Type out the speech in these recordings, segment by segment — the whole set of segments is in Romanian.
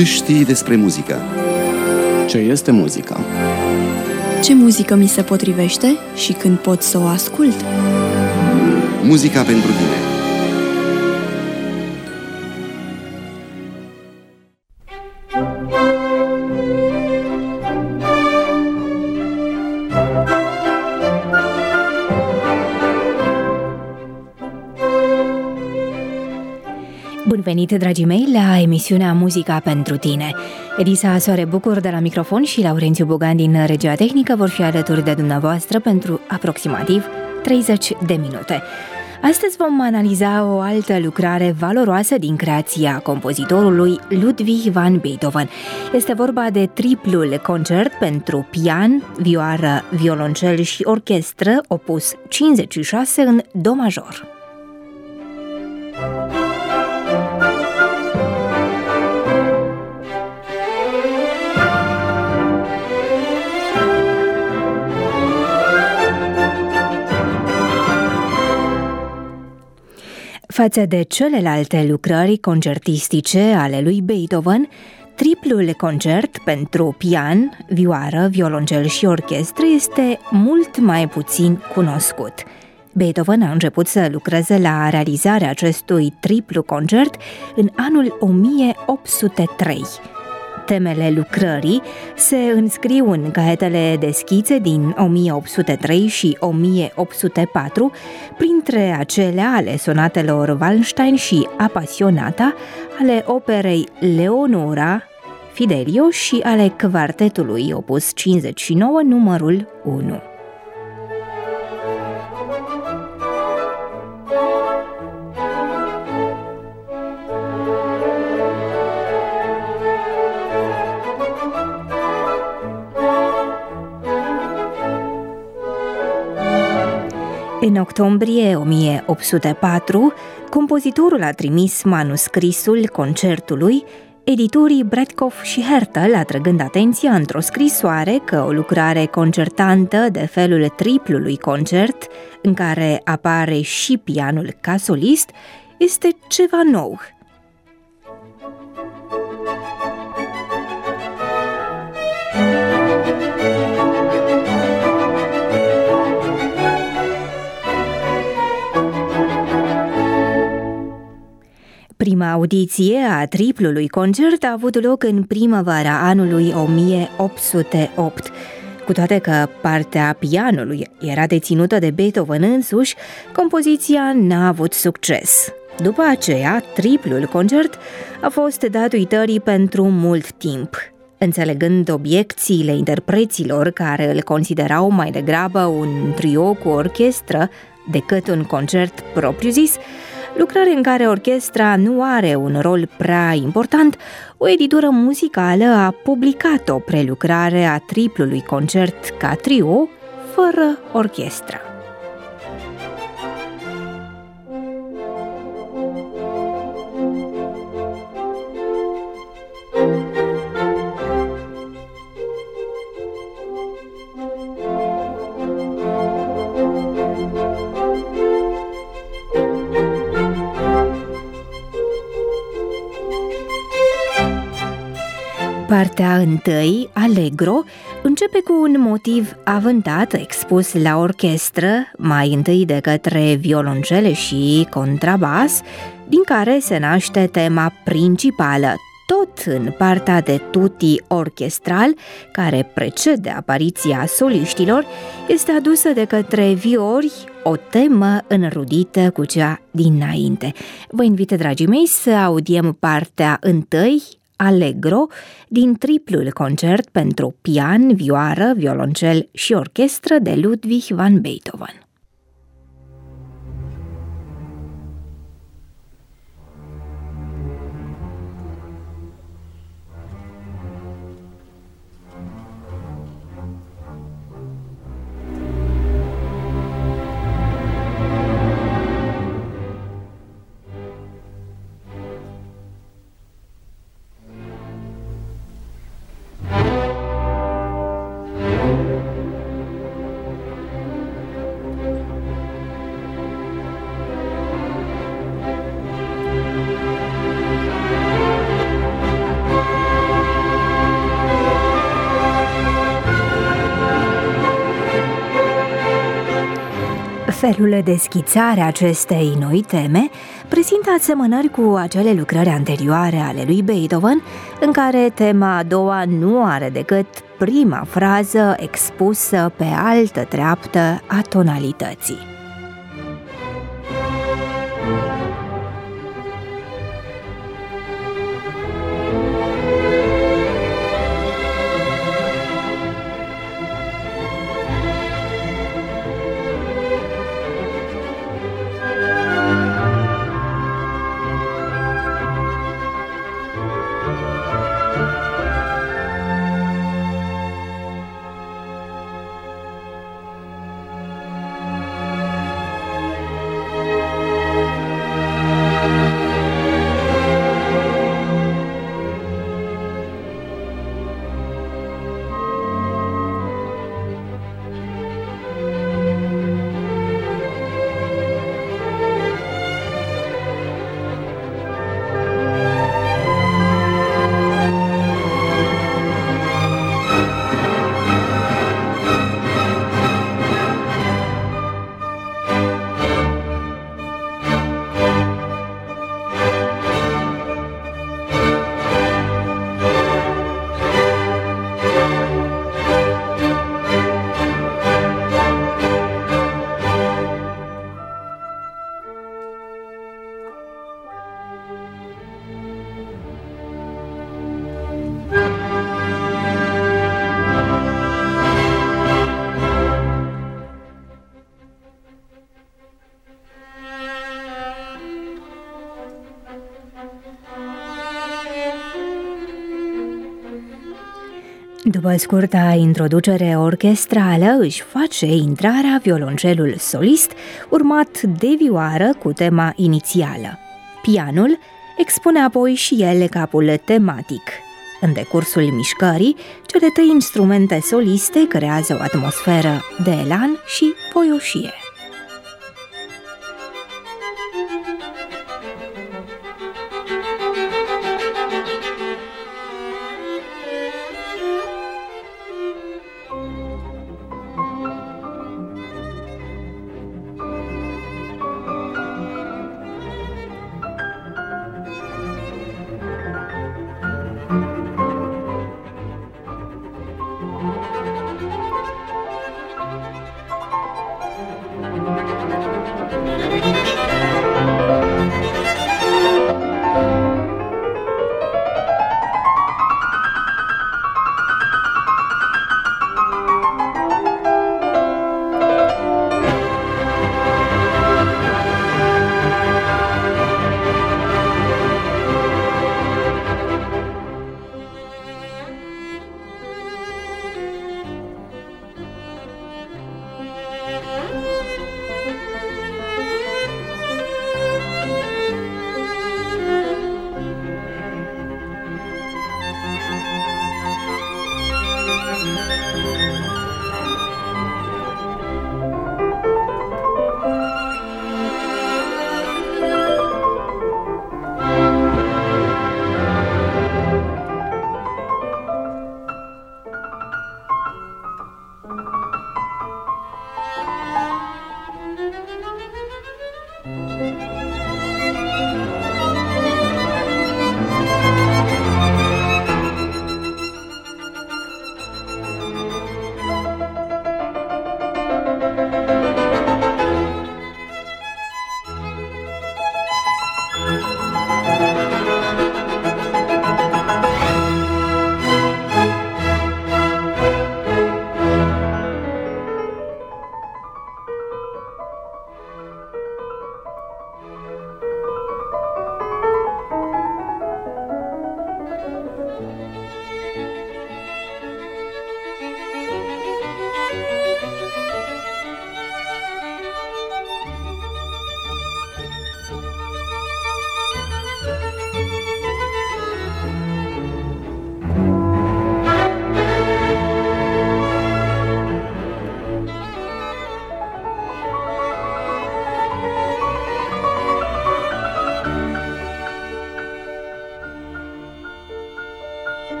Ce știi despre muzică? Ce este muzica? Ce muzică mi se potrivește și când pot să o ascult? Muzica pentru tine. Bun venit, dragii mei, la emisiunea Muzica pentru tine. Elisa Soare Bucur de la microfon și Laurențiu Bogan din regia tehnică vor fi alături de dumneavoastră pentru aproximativ 30 de minute. Astăzi vom analiza o altă lucrare valoroasă din creația compozitorului Ludwig van Beethoven. Este vorba de triplul concert pentru pian, vioară, violoncel și orchestră, opus 56 în do major. Față de celelalte lucrări concertistice ale lui Beethoven, triplul concert pentru pian, vioară, violoncel și orchestră este mult mai puțin cunoscut. Beethoven a început să lucreze la realizarea acestui triplu concert în anul 1803. Temele lucrării se înscriu în caietele de schițe din 1803 și 1804, printre acelea ale sonatelor Wallenstein și Apassionata, ale operei Leonora, Fidelio și ale quartetului opus 59, numărul 1. În octombrie 1804, compozitorul a trimis manuscrisul concertului editurii Breitkopf și Hertel, atrăgând atenția într-o scrisoare că o lucrare concertantă de felul triplului concert, în care apare și pianul ca solist, este ceva nou. Prima audiție a triplului concert a avut loc în primăvara anului 1808. Cu toate că partea pianului era deținută de Beethoven însuși, compoziția n-a avut succes. După aceea, triplul concert a fost dat uitării pentru mult timp. Înțelegând obiecțiile interpreților care îl considerau mai degrabă un trio cu orchestră decât un concert propriu-zis, lucrare în care orchestra nu are un rol prea important, o editură muzicală a publicat o prelucrare a triplului concert ca trio, fără orchestră. Partea întâi, Allegro, începe cu un motiv avântat expus la orchestră, mai întâi de către violoncele și contrabas, din care se naște tema principală, tot în partea de tutti orchestral, care precede apariția soliștilor, este adusă de către viori, o temă înrudită cu cea dinainte. Vă invit, dragii mei, să audiem partea întâi, Allegro, din triplul concert pentru pian, vioară, violoncel și orchestră de Ludwig van Beethoven. Felul de schițare acestei noi teme prezintă asemănări cu acele lucrări anterioare ale lui Beethoven, în care tema a doua nu are decât prima frază expusă pe altă treaptă a tonalității. După scurta introducere orchestrală, își face intrarea violoncelul solist, urmat de vioară cu tema inițială. Pianul expune apoi și el capul tematic. În decursul mișcării, cele trei instrumente soliste creează o atmosferă de elan și voioșie.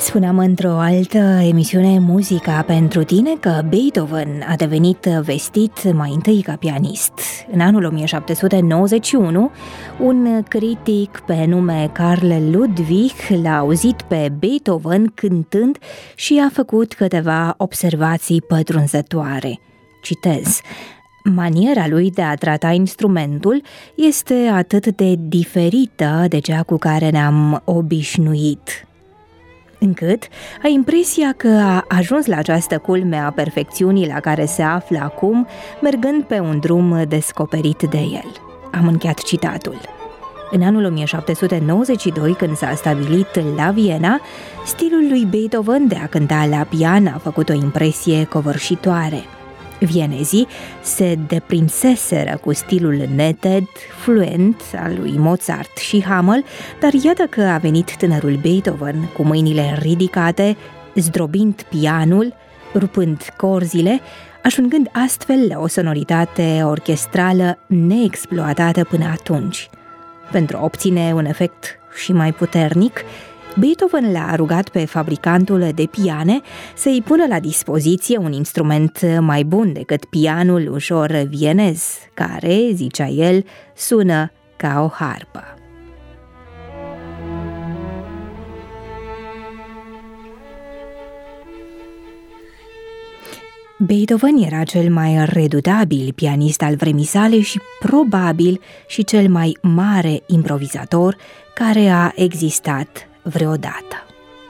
Spuneam într-o altă emisiune Muzica pentru tine că Beethoven a devenit vestit mai întâi ca pianist. În anul 1791, un critic pe nume Carl Ludwig l-a auzit pe Beethoven cântând și a făcut câteva observații pătrunzătoare. Citez: maniera lui de a trata instrumentul este atât de diferită de cea cu care ne-am obișnuit, încât ai impresia că a ajuns la această culme a perfecțiunii la care se află acum, mergând pe un drum descoperit de el. Am încheiat citatul. În anul 1792, când s-a stabilit la Viena, stilul lui Beethoven de a cânta la pian a făcut o impresie covârșitoare. Vienezii se deprinseseră cu stilul neted, fluent al lui Mozart și Hummel, dar iată că a venit tânărul Beethoven cu mâinile ridicate, zdrobind pianul, rupând corzile, ajungând astfel la o sonoritate orchestrală neexploatată până atunci. Pentru a obține un efect și mai puternic, Beethoven l-a rugat pe fabricantul de piane să-i pună la dispoziție un instrument mai bun decât pianul ușor vienez, care, zicea el, sună ca o harpă. Beethoven era cel mai redutabil pianist al vremii sale și probabil și cel mai mare improvizator care a existat vreodată.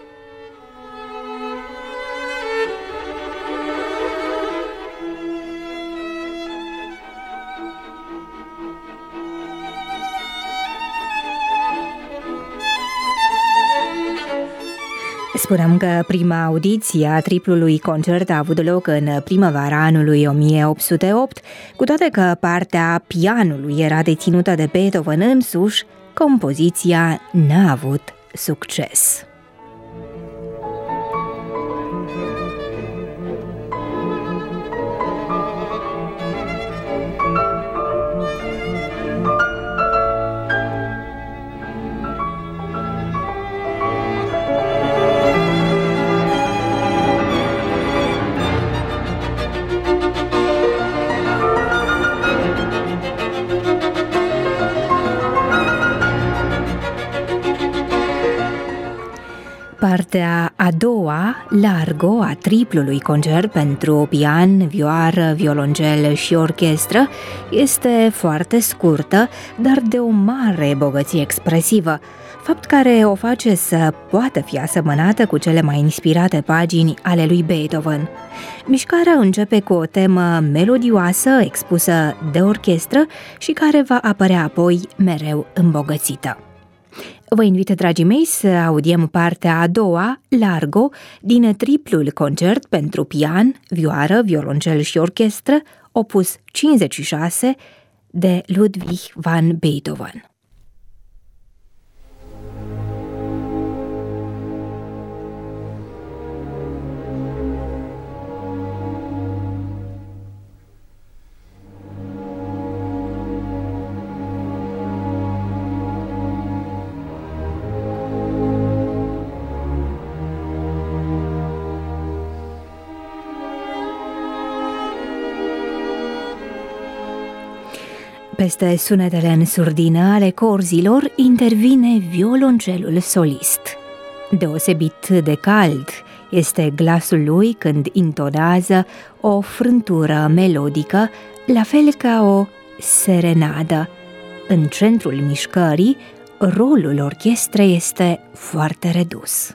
Spuneam că prima audiție a triplului concert a avut loc în primăvara anului 1808, cu toate că partea pianului era deținută de Beethoven însuși, compoziția n-a avut succes. Partea a doua, Largo, a triplului concert pentru pian, vioară, violoncel și orchestră, este foarte scurtă, dar de o mare bogăție expresivă, fapt care o face să poată fi asemănată cu cele mai inspirate pagini ale lui Beethoven. Mișcarea începe cu o temă melodioasă expusă de orchestră și care va apărea apoi mereu îmbogățită. Vă invit, dragii mei, să audiem partea a doua, Largo, din triplul concert pentru pian, vioară, violoncel și orchestră, opus 56, de Ludwig van Beethoven. Peste sunetele în surdină ale corzilor intervine violoncelul solist. Deosebit de cald este glasul lui când intonează o frântură melodică, la fel ca o serenadă. În centrul mișcării, rolul orchestrei este foarte redus.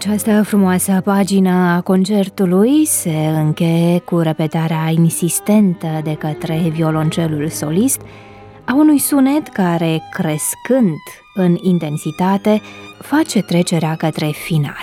Această frumoasă pagină a concertului se încheie cu repetarea insistentă de către violoncelul solist a unui sunet care, crescând în intensitate, face trecerea către final.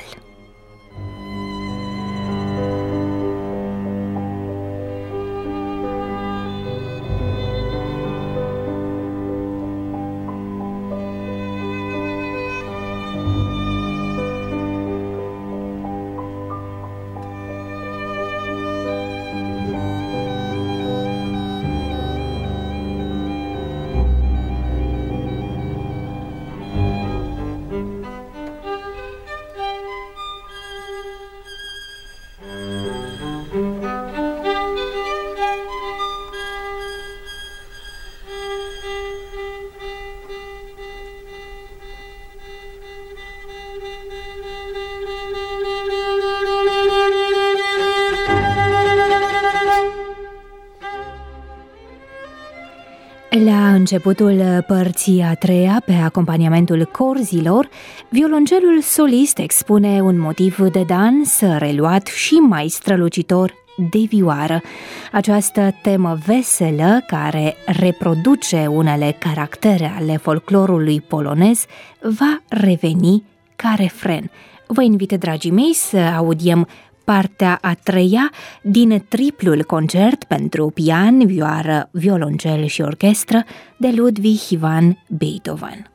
La începutul părții a treia, pe acompaniamentul corzilor, violoncelul solist expune un motiv de dans reluat și mai strălucitor de vioară. Această temă veselă, care reproduce unele caractere ale folclorului polonez, va reveni ca refren. Vă invit, dragii mei, să audiem partea a treia din triplul concert pentru pian, vioară, violoncel și orchestră de Ludwig van Beethoven.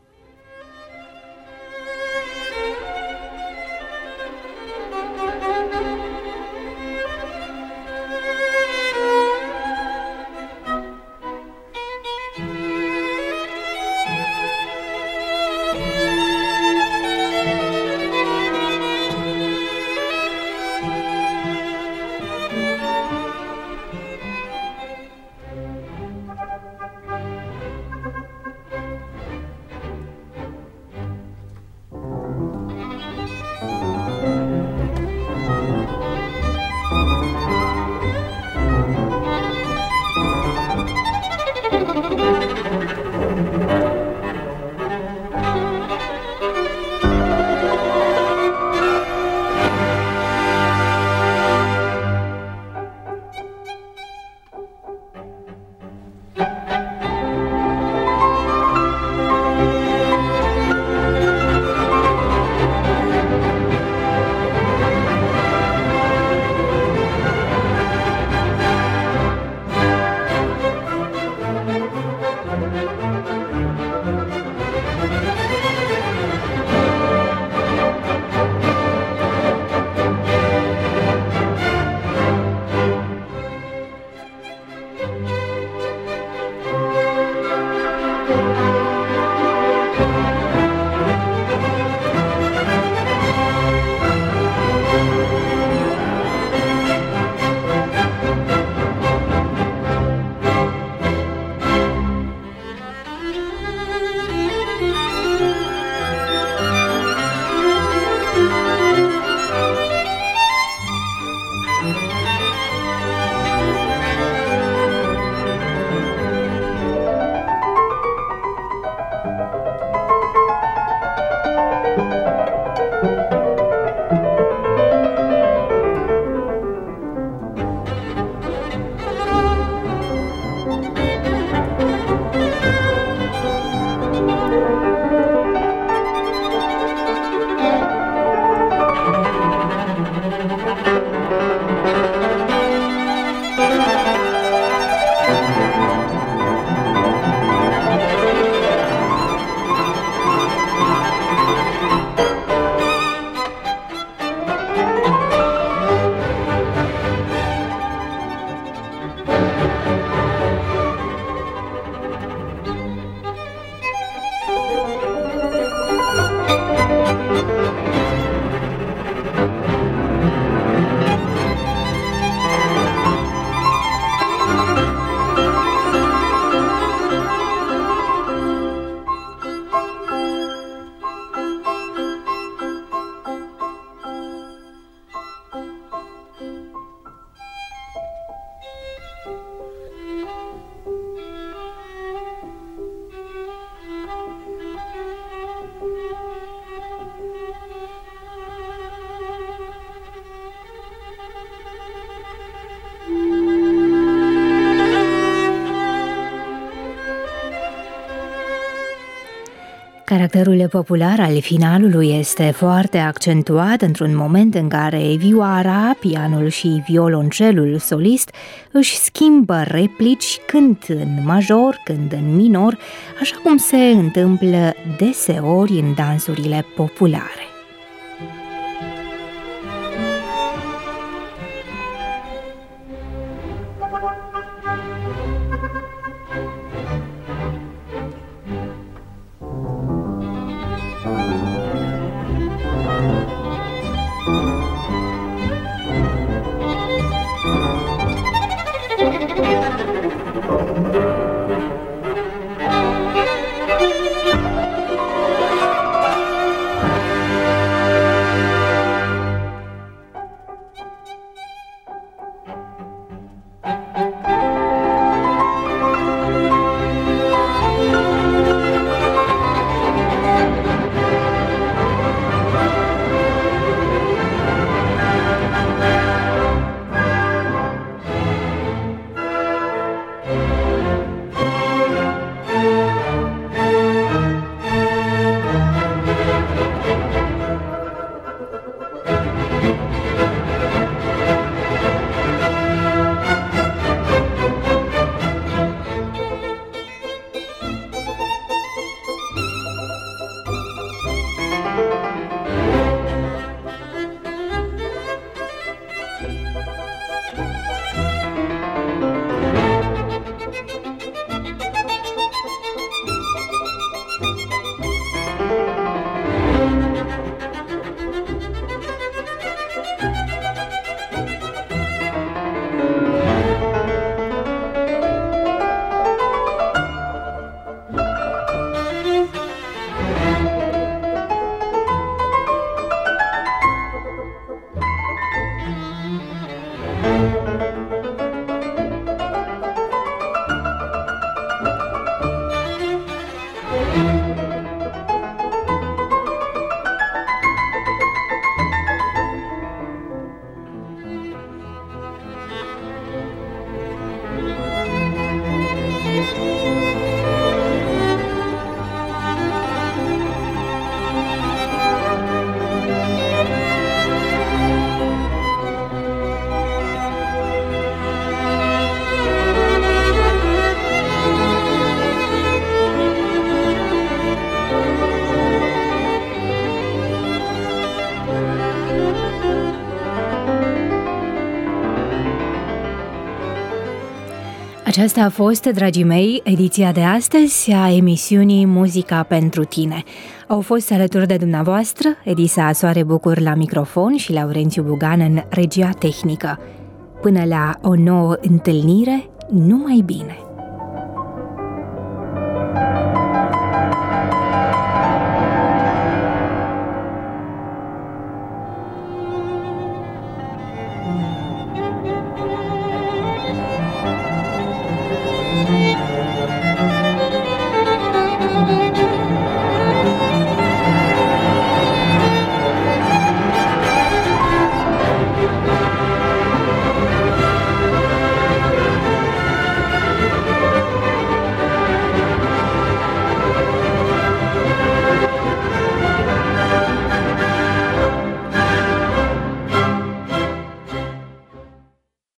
Caracterul popular al finalului este foarte accentuat într-un moment în care vioara, pianul și violoncelul solist își schimbă replici când în major, când în minor, așa cum se întâmplă deseori în dansurile populare. Aceasta a fost, dragii mei, ediția de astăzi a emisiunii Muzica pentru tine. Au fost alături de dumneavoastră Edisa Soare Bucur la microfon și Laurențiu Bugan în regia tehnică. Până la o nouă întâlnire, numai bine!